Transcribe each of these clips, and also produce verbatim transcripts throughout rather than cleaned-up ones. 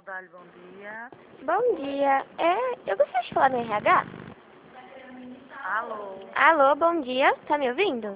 Dali, bom dia. Bom dia. É, eu gostaria de falar no R H. Alô? Alô, bom dia. Tá me ouvindo?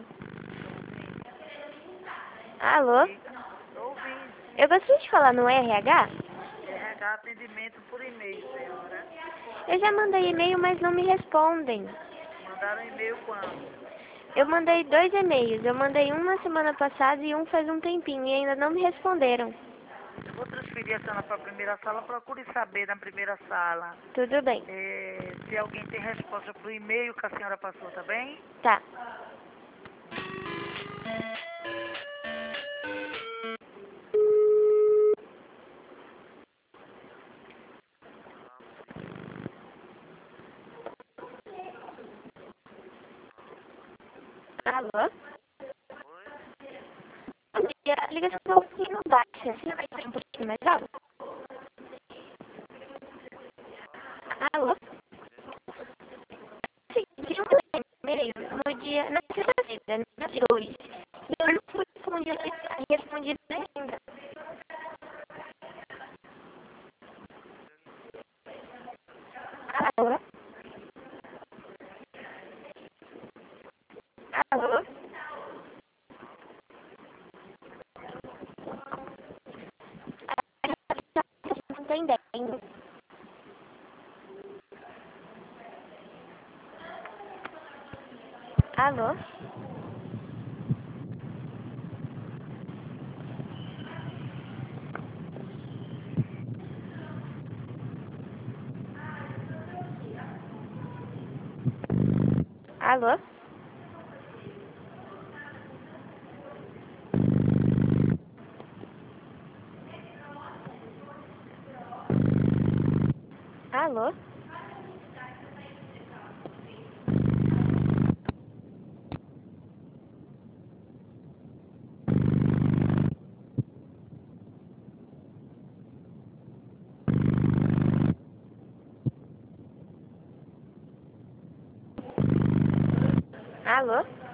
Alô? Diga. Estou ouvindo. Eu gostaria de falar no R H. R H atendimento por e-mail, senhora. Eu já mandei e-mail, mas não me respondem. Mandaram e-mail quando? Eu mandei dois e-mails. Eu mandei um na semana passada e um faz um tempinho e ainda não me responderam. Eu vou transferir a senhora para a primeira sala. Procure saber na primeira sala Tudo bem. eh, se alguém tem resposta para o e-mail que a senhora passou, tá bem? Tá. Alô? Bom dia. A ligação tá um pouquinho baixa. Você vai estar um pouquinho mais alto? Alô? Sim, eu mandei um e-mail no dia, na sexta-feira, no dia dois. E eu não fui respondida respondida ainda. Alô? Alô? Não tô entendendo. Alô? Alô? Alô? Alô?